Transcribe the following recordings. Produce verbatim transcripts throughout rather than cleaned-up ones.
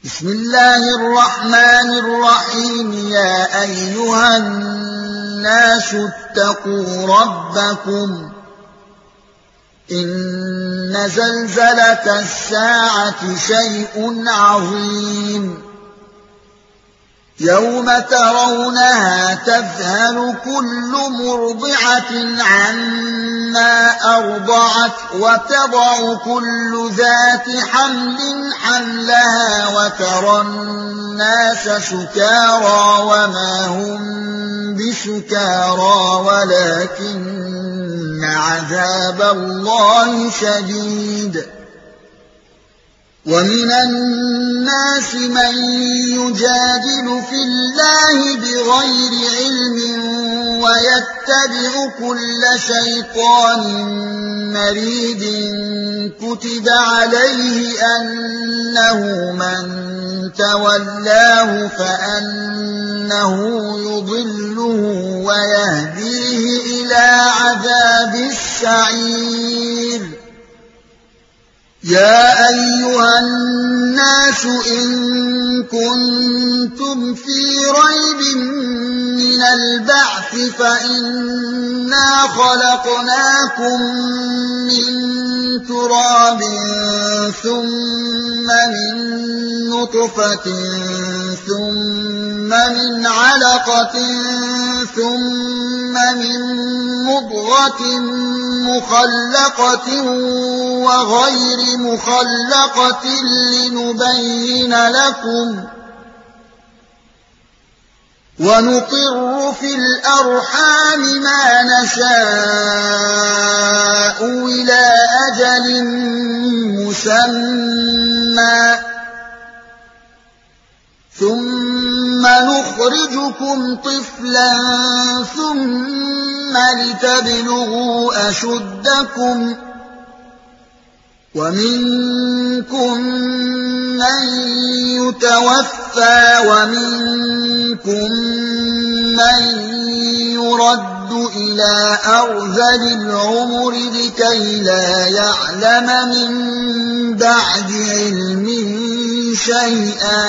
بسم الله الرحمن الرحيم يا أيها الناس اتقوا ربكم إن زلزلة الساعة شيء عظيم يوم ترونها تذهل كل مرضعة عما أرضعت وتضع كل ذات حمل حملها وترى الناس سكارى وما هم بسكارى ولكن عذاب الله شديد ومن الناس من يجادل في الله بغير علم ويتبع كل شيطان مريد كتب عليه أنه من تولاه فأنه يضله ويهديه إلى عذاب السعير يا أيها الناس إن كنتم في ريب من البعث فإنا خلقناكم من تراب ثم من نطفة ثم من علقة ثم من مضغة مخلقة وغير مخلقة لنبين لكم ونقر في الأرحام ما نشاء إلى أجل مسمى ثم نخرجكم طفلا ثم لتبلغوا أشدكم ومنكم من يتوفى ومنكم من يرد إلى أرذل العمر لكي لا يعلم من بعد علم شيئا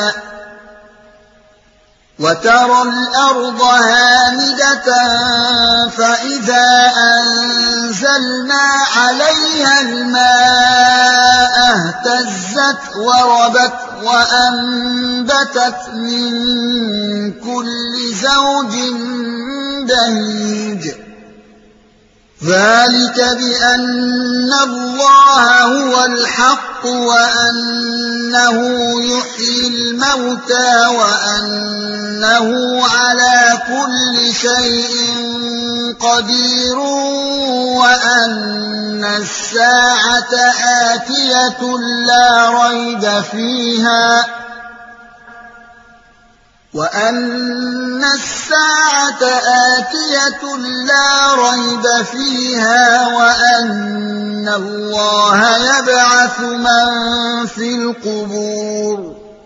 وترى الأرض هامدة فإذا أنزلنا عليها الماء اهتزت وربت وأنبتت من كل زوج بهيج ذلك بأن الله هو الحق وأنه يحيي الموتى وأنه على كل شيء قدير وأن الساعة آتية لا ريب فيها وأن الساعة آتية لا ريب فيها وأن الله يبعث من في القبور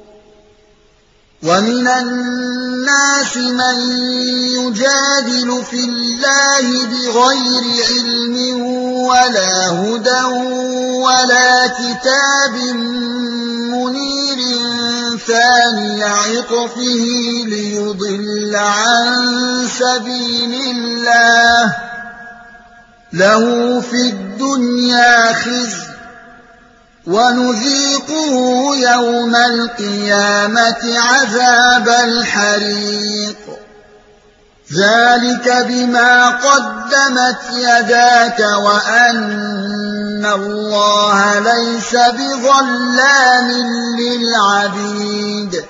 ومن الناس من يجادل في الله بغير علم ولا هدى ولا كتاب منير ثاني عطفه ليضل عن سبيل الله له في الدنيا خزي ونذيقه يوم القيامة عذاب الحريق ذلك بما قدمت يداك وأن الله ليس بظلام للعبيد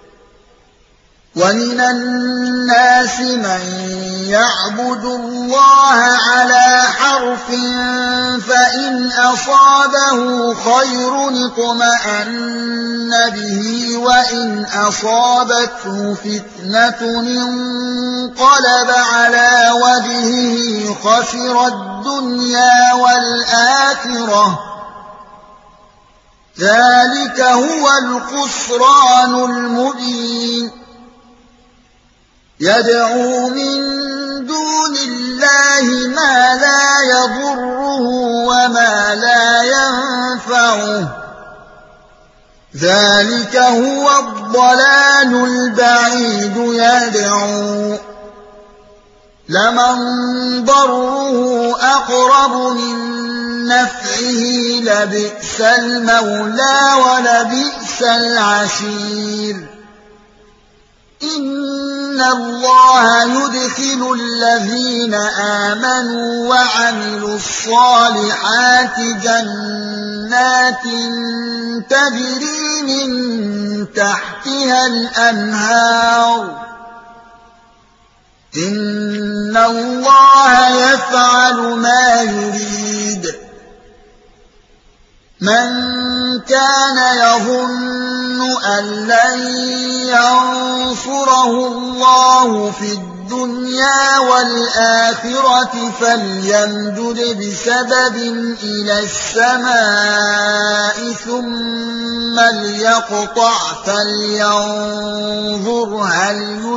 ومن الناس من يعبد الله على حرف فإن أصابه خير اطمأن به وإن أصابته فتنة انقلب على وجهه خسر الدنيا والآخرة ذلك هو الخسران المبين يدعو من دون الله ما لا يضره وما لا ينفعه ذلك هو الضلال البعيد يدعو لمن ضره أقرب من نفعه لبئس المولى ولبئس العشير إن الله يدخل الذين آمنوا وعملوا الصالحات جنات تجري من تحتها الأنهار إن الله يفعل ما يريد من كان يظن أن لن ينصره الله في الدنيا والآخرة فليمدد بسبب إلى السماء ثم ليقطع فلينظر هل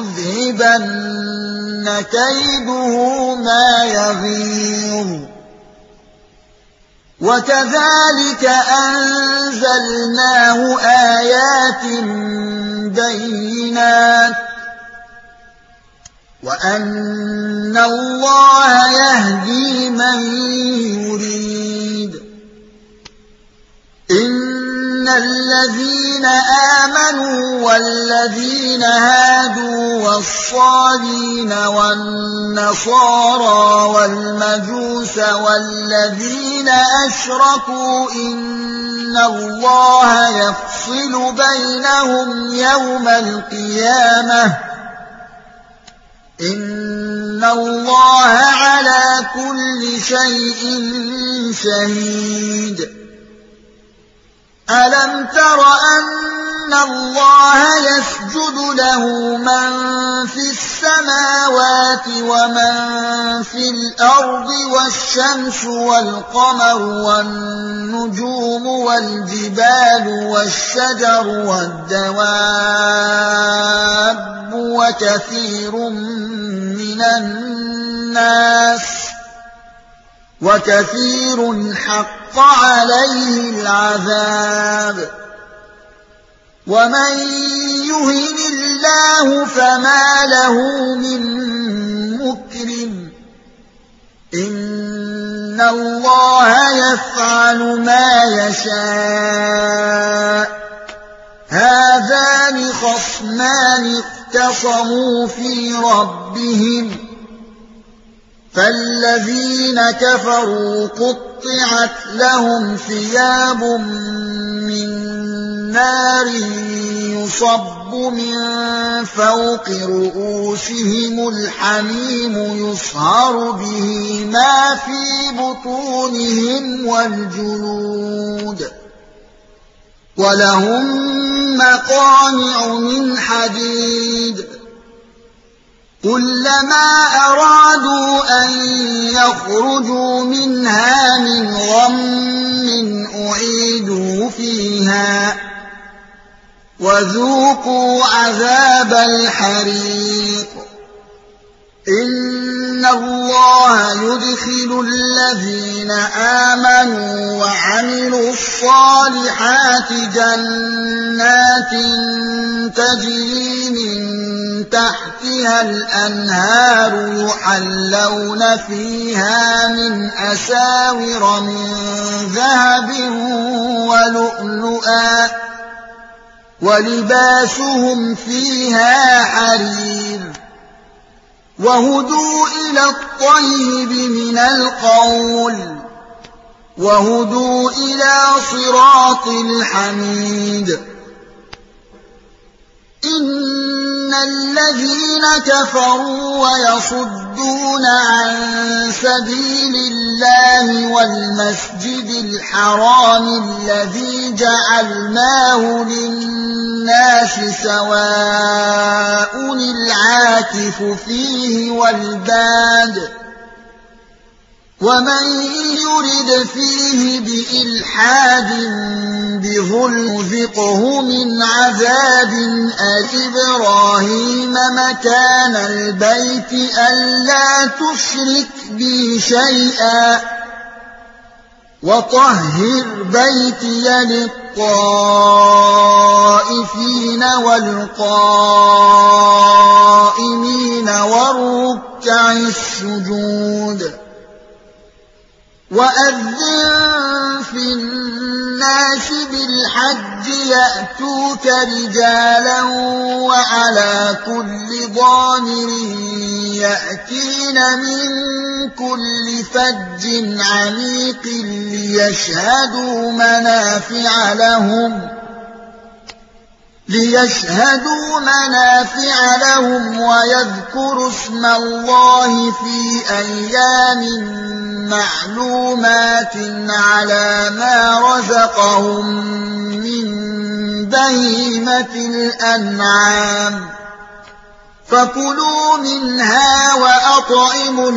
يذهبن كيده ما يغيظ وكذلك أنزلناه آيات بينات وأن الله يهدي من يريد إن الذين آمنوا والذين هادوا والصابين والنصارى والمجوس والذين أشركوا إن الله يفصل بينهم يوم القيامة إن الله على كل شيء شهيد ألم تر أن الله يسجد له من في السماوات ومن في الأرض والشمس والقمر والنجوم والجبال والشجر والدواب وكثير من الناس وكثير حق عليه العذاب ومن يهن الله فما له من مكرم إن الله يفعل ما يشاء هذان خصمان اختصموا في ربهم فالذين كفروا قطعت لهم ثياب من نار يصب من فوق رؤوسهم الحميم يصهر به ما في بطونهم والجلود ولهم مقامع من حديد كلما أرادوا أن يخرجوا منها من غم أعيدوا فيها وذوقوا عذاب الحريق إن الله يدخل الذين آمنوا وعملوا الصالحات جنات تجري من تحتها الأنهار يحلون فيها من أساور من ذهب ولؤلؤا ولباسهم فيها حرير وهدوا إلى الطيب من القول وهدوا إلى صراط الحميد إن الذين كفروا ويصدون عن سبيل الله والمسجد الحرام الذي جعلناه للناس سواء العاكف فيه والباد ومن يرد فيه بإلحاد بظلم ذقه من عذاب إبراهيم مكان البيت ألا تشرك بي شيئا وطهر بيتي للطائفين والقائمين والركع السجود وأذن في الناس بالحج يأتوك رجالا وعلى كل ضامر يأتين من كل فج عميق ليشهدوا منافع لهم ليشهدوا منافع لهم ويذكروا اسم الله في أيام معلومات على ما رزقهم من بهيمة الأنعام فكلوا منها وأطعموا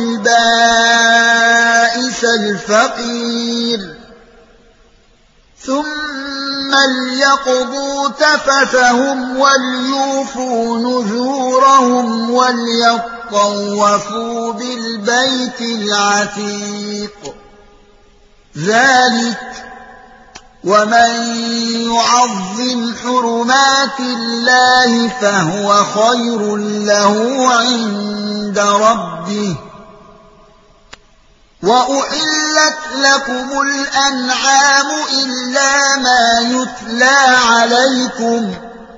البائس الفقير ثم ليقضوا تفثهم وليوفوا نذورهم وليطوفوا بالبيت العتيق ذلك ومن يعظم حرمات الله فهو خير له عند ربه وأحلت لكم الأنعام إلا ما يتلى عليكم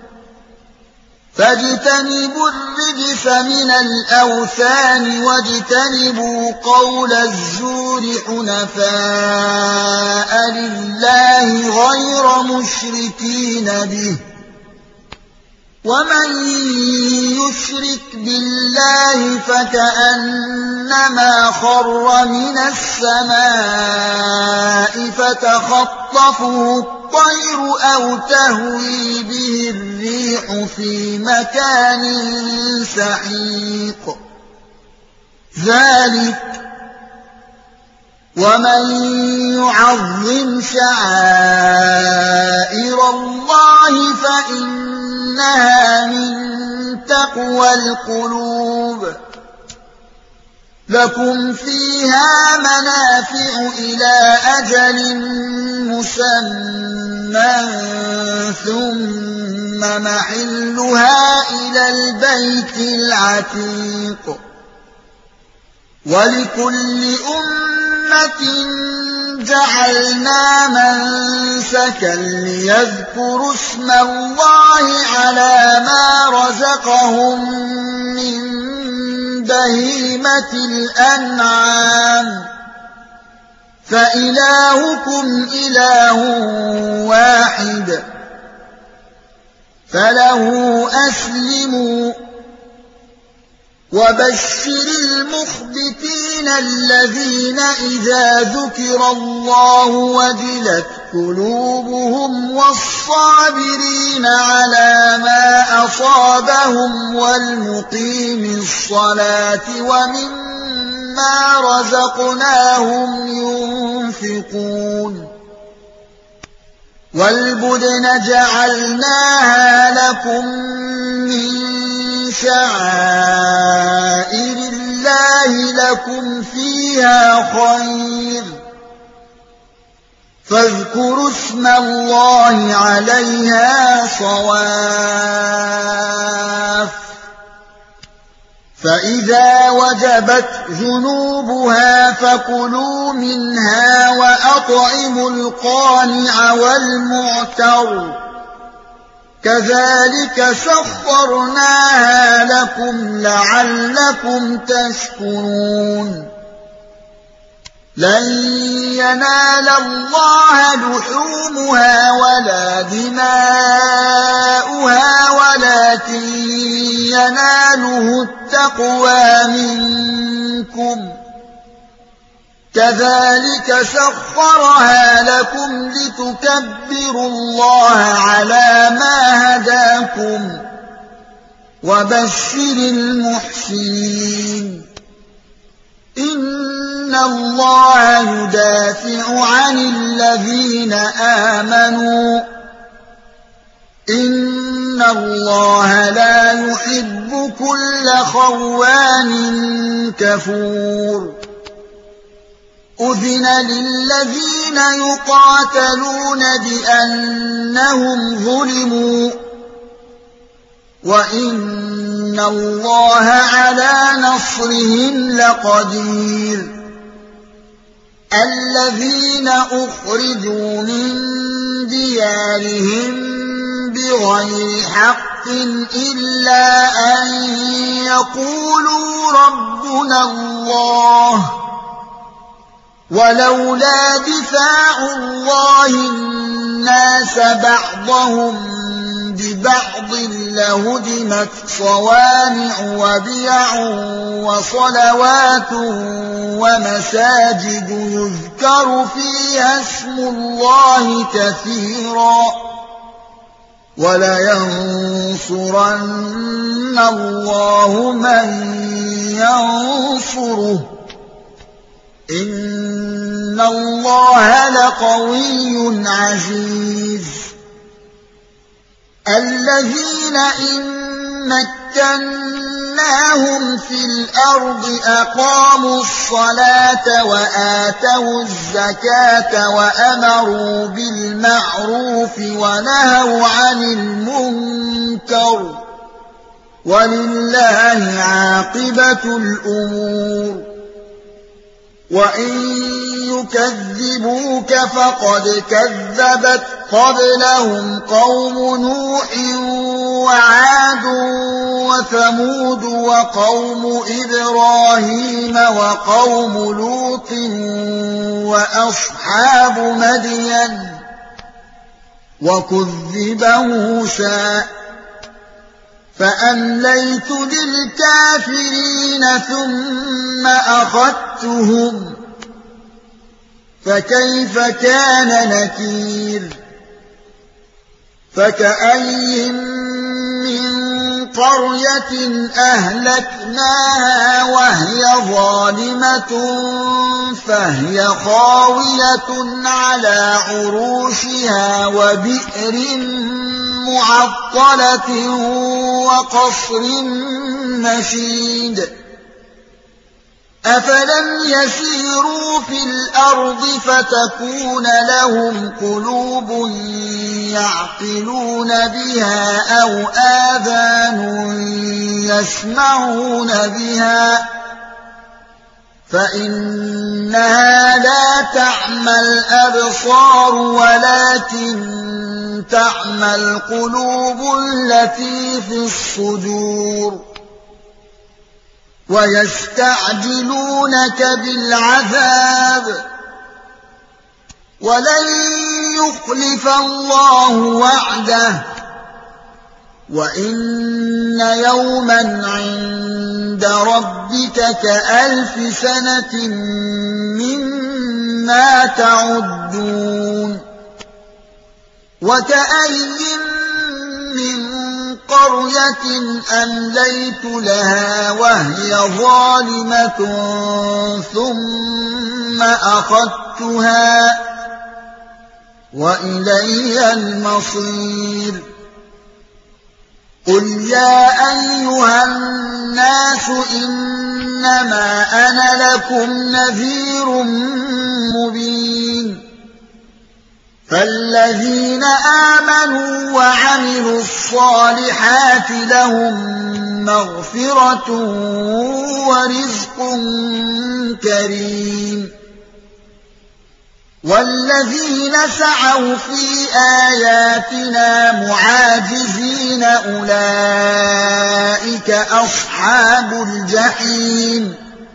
فاجتنبوا الرجس من الأوثان واجتنبوا قول الزور حنفاء لله غير مشركين به ومن يشرك بالله فكأنما خر من السماء فتخطفه الطير أو تهوي به الريح في مكان سحيق ذلك ومن يعظم شعائر الله فإنها من تقوى القلوب لكم فيها منافع إلى أجل مسمى ثم محلها إلى البيت العتيق ولكل أمة جعلنا منسكا ليذكروا اسم الله على ما رزقهم من بهيمة الأنعام فإلهكم إله واحد فله أسلموا وبشر المخبتين الذين إذا ذكر الله وجلت قلوبهم والصابرين على ما أصابهم والمقيم الصلاة ومما رزقناهم ينفقون والبدن جعلناها لكم من شعائر الله لكم فيها خير فاذكروا اسم الله عليها صواف فإذا وجبت جنوبها فكلوا منها وأطعموا القانع والمعتر كذلك سخرناها لكم لعلكم تشكرون لن ينال الله لحومها ولا دماؤها ولكن يناله التقوى منكم كذلك سخرها لكم لتكبروا الله على ما هداكم وبشر المحسنين إن الله يدافع عن الذين آمنوا إن الله لا يحب كل خوان كفور أذن للذين يقاتلون بأنهم ظلموا وإن الله على نصرهم لقدير الذين أخرجوا من ديارهم بغير حق إلا أن يقولوا ربنا الله ولولا دفاع الله الناس بعضهم ببعض لهدمت صوامع وبيع وصلوات ومساجد يذكر فيها اسم الله كثيرا ولينصرن الله من ينصره إن الله لقوي عزيز الذين إن مكناهم في الأرض أقاموا الصلاة وآتوا الزكاة وأمروا بالمعروف ونهوا عن المنكر ولله عاقبة الأمور وإن يكذبوك فقد كذبت قبلهم قوم نوح وعاد وثمود وقوم إبراهيم وقوم لوط وأصحاب مدين وكذب موسى فأمليت للكافرين ثم أخذتهم فكيف كان نكير فكأي من قرية أهلكناها وهي ظالمة فهي خاوية على عروشها وبئر معطلة وقصر مشيد أفلم يسيروا في الأرض فتكون لهم قلوب يعقلون بها أو آذان يسمعون بها فإنها لا تعمى الأبصار ولكن تعمى القلوب التي في الصدور ويستعجلونك بالعذاب ولن يخلف الله وعده وإن يوما عند ربك كألف سنة مما تعدون وكأي من قرية أمليت لها وهي ظالمة ثم أخذتها وإلي المصير قل يا أيها الناس إنما أنا لكم نذير مبين فالذين آمنوا وعملوا الصالحات لهم مغفرة ورزق كريم والذين سعوا في آياتنا معاجزين أولئك أصحاب الجحيم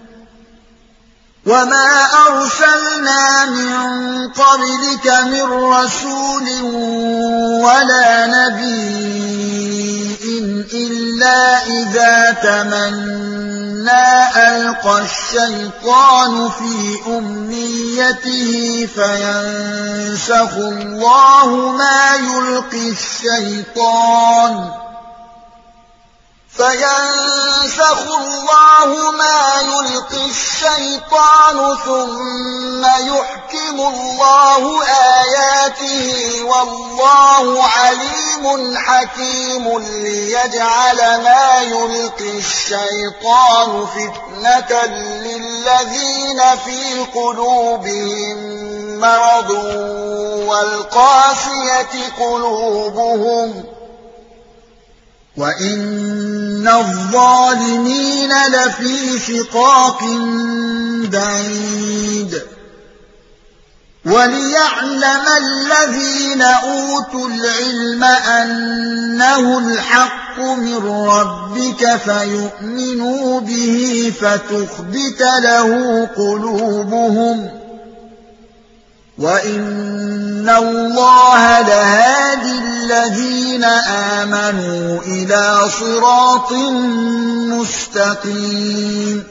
وما أرسلنا من قبلك من رسول ولا نبي إلا إذا تمنى ألقى الشيطان في أمنيته فينسخ الله ما يلقي الشيطان فينسخ الله ما يلقي الشيطان ثم يحكم الله آياته والله عليم حكيم ليجعل ما يلقي الشيطان فتنة للذين في قلوبهم مرض والقاسية قلوبهم وَإِنَّ الظَّالِمِينَ لَفِي شِقَاقٍ بَعِيدٍ وَلِيَعْلَمَ الَّذِينَ أُوتُوا الْعِلْمَ أَنَّهُ الْحَقُّ مِنْ رَبِّكَ فَيُؤْمِنُوا بِهِ فَتُخْبِتَ لَهُ قُلُوبُهُمْ وَإِنَّ اللَّهَ لَهَادِي الَّذِينَ آمَنُوا إِلَى صِرَاطٍ مُسْتَقِيمٍ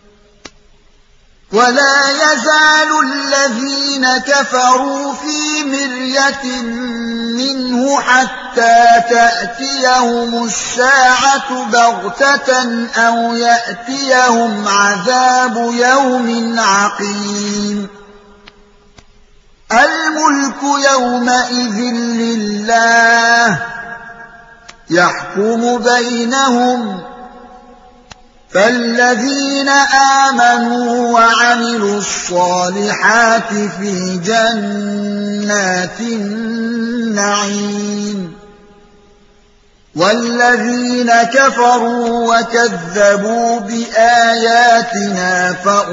وَلَا يَزَالُ الَّذِينَ كَفَرُوا فِي مِرْيَةٍ مِّنْهُ حَتَّى تَأْتِيَهُمُ السَّاعَةُ بَغْتَةً أَوْ يَأْتِيَهُمْ عَذَابُ يَوْمٍ عَقِيمٍ الْمُلْكُ يَوْمَئِذٍ لِلَّهِ يَحْكُمُ بَيْنَهُمْ فَالَّذِينَ آمَنُوا وَعَمِلُوا الصَّالِحَاتِ فِي جَنَّاتِ النَّعِيمِ وَالَّذِينَ كَفَرُوا وَكَذَّبُوا بِآيَاتِنَا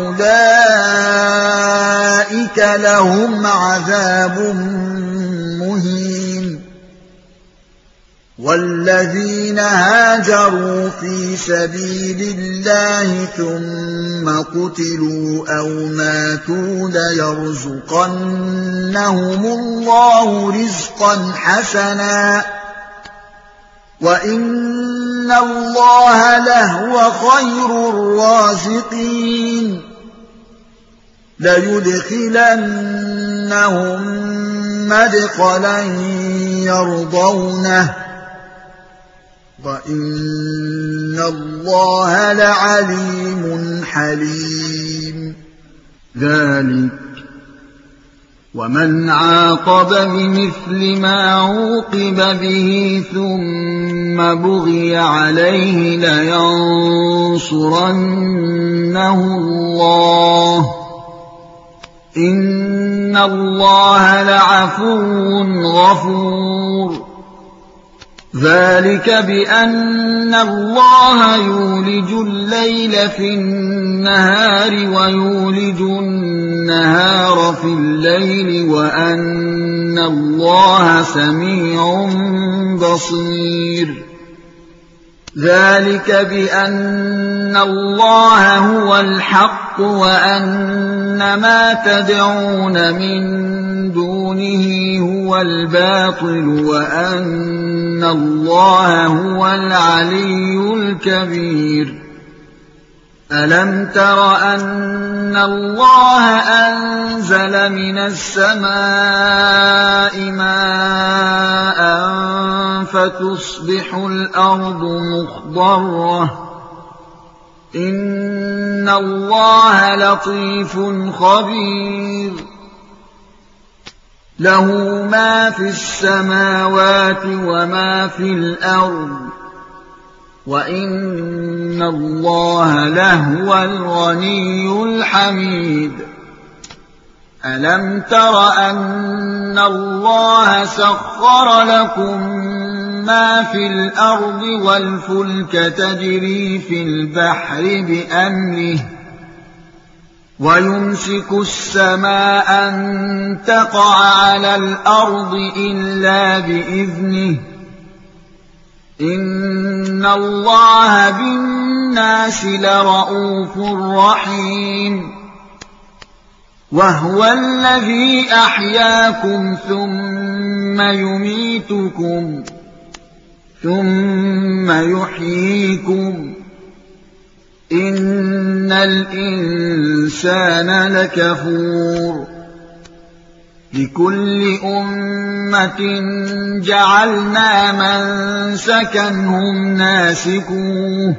فَأُولَئِكَ لَهُمْ عَذَابٌ مُّهِينٌ وَالَّذِينَ هَاجَرُوا فِي سَبِيلِ اللَّهِ ثُمَّ قُتِلُوا أَوْ مَاتُوا لَيَرْزُقَنَّهُمُ اللَّهُ رِزْقًا حَسَنًا وَإِنَّ اللَّهَ لَهُوَ خَيْرُ الرَّازِقِينَ لَيُدْخِلَنَّهُم مَّدْخَلًا يَرْضَوْنَهُ وَإِنَّ اللَّهَ لَعَلِيمٌ حَلِيمٌ ذَلِكَ وَمَنْ عَاقَبَ بِمِثْلِ مَا عُوقِبَ بِهِ ثُمَّ بُغِيَ عَلَيْهِ لَيَنصُرَنَّهُ اللَّهُ إِنَّ اللَّهَ لَعَفُوٌّ غَفُورٌ ذَلِكَ بِأَنَّ اللَّهَ يُولِجُ اللَّيْلَ فِي النَّهَارِ وَيُولِجُ النَّهَارَ فِي اللَّيْلِ وَأَنَّ اللَّهَ سَمِيعٌ بَصِيرٌ ذَلِكَ بِأَنَّ اللَّهَ هُوَ الْحَقُّ وَأَنَّ مَا تَدْعُونَ مِن دُونِهِ هُوَ الْبَاطِلُ وَأَنَّ اللَّهَ هُوَ الْعَلِيُّ الْكَبِيرُ أَلَمْ تَرَ أَنَّ اللَّهَ أَنزَلَ مِنَ السَّمَاءِ مَاءً فَتُصْبِحُ الْأَرْضُ مُخْضَرَّةً إِنَّ اللَّهَ لَطِيفٌ خَبِيرٌ لَهُ مَا فِي السَّمَاوَاتِ وَمَا فِي الْأَرْضِ وَإِنَّ اللَّهَ لَهُوَ الْغَنِيُّ الْحَمِيدُ أَلَمْ تَرَ أَنَّ اللَّهَ سَخَّرَ لَكُم مَّا فِي الْأَرْضِ وَالْفُلْكَ تَجْرِي فِي الْبَحْرِ بِأَمْرِهِ وَيُمْسِكُ السَّمَاءَ أَن تَقَعَ عَلَى الْأَرْضِ إِلَّا بِإِذْنِهِ إِنَّ اللَّهَ بِالنَّاسِ لَرَءُوفٌ رَحِيمٌ وَهُوَ الَّذِي أَحْيَاكُمْ ثُمَّ يُمِيتُكُمْ ثُمَّ يُحْيِيكُمْ إِنَّ الْإِنسَانَ لَكَفُورٌ لِكُلِّ أُمَّةٍ جَعَلْنَا مَنسَكًا هُمْ نَاسِكُوهُ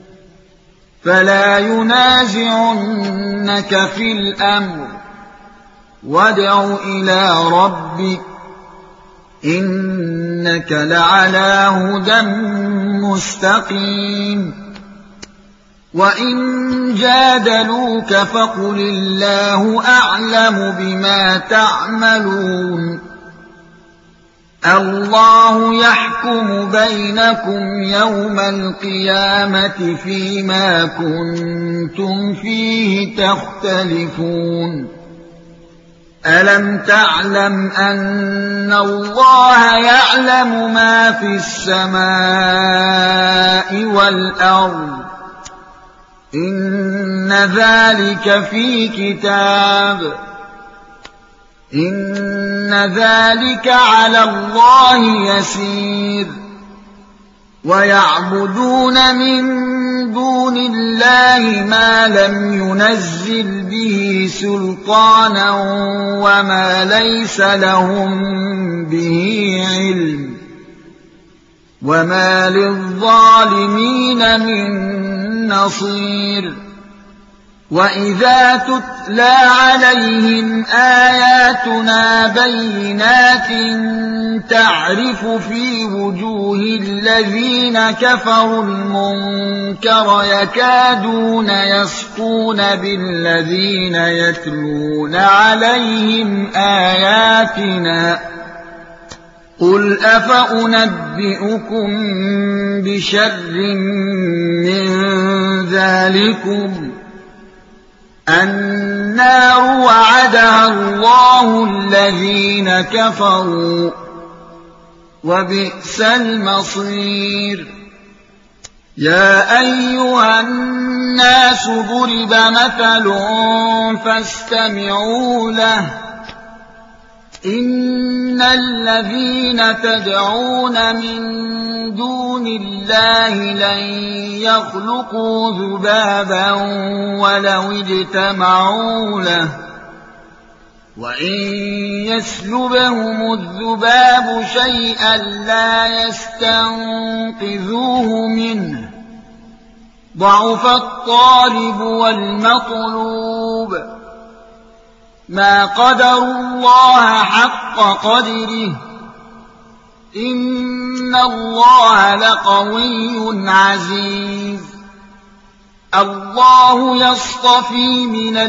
فَلَا يُنَازِعُنَّكَ فِي الْأَمْرِ وَادْعُ إِلَىٰ رَبِّكَ إِنَّكَ لَعَلَىٰ هُدًى مُّسْتَقِيمٍ وَإِن جَادَلُوكَ فَقُلِ اللَّهُ أَعْلَمُ بِمَا تَعْمَلُونَ الله يحكم بينكم يوم القيامة فيما كنتم فيه تختلفون ألم تعلم أن الله يعلم ما في السماء والأرض إن ذلك في كتاب إن ذلك على الله يسير ويعبدون من دون الله ما لم ينزل به سلطانا وما ليس لهم به علم وما للظالمين من نصير وإذا تتلى عليهم آياتنا بينات تعرف في وجوه الذين كفروا المنكر يكادون يسطون بالذين يتلون عليهم آياتنا قل أفأنبئكم بشر من ذلكم النار وعدها الله الذين كفروا وبئس المصير يا أيها الناس ضرب مثل فاستمعوا له إن الذين تدعون من دون الله لن يخلقوا ذبابا ولو اجتمعوا له وإن يسلبهم الذباب شيئا لا يستنقذوه منه ضعف الطالب والمطلوب ما قدروا الله حق قدره إن الله لقوي عزيز الله يصطفي من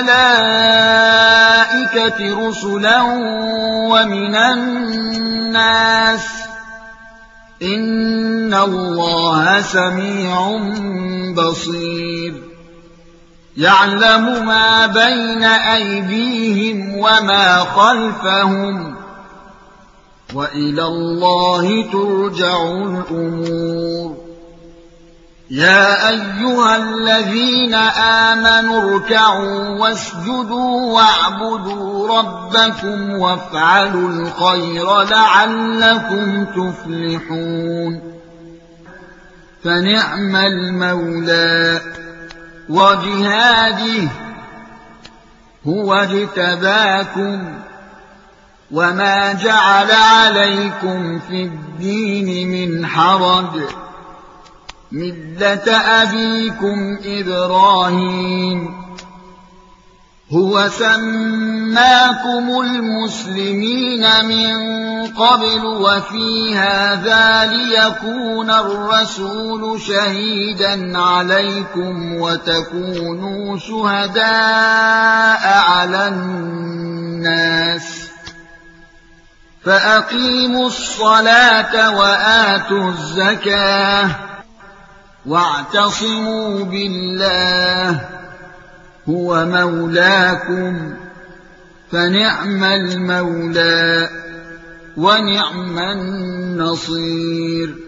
الملائكة رسلا ومن الناس إن الله سميع بصير يعلم ما بين أيديهم وما خلفهم وإلى الله ترجع الأمور يا أيها الذين آمنوا اركعوا واسجدوا واعبدوا ربكم وافعلوا الخير لعلكم تفلحون فنعم المولى وجهاده هو اجتباكم وما جعل عليكم في الدين من حرج ملة أبيكم إبراهيم هو سماكم المسلمين من قبل وفي هذا ليكون الرسول شهيدا عليكم وتكونوا شهداء على الناس فأقيموا الصلاة وآتوا الزكاة واعتصموا بالله هو مولاكم فنعم المولى ونعم النصير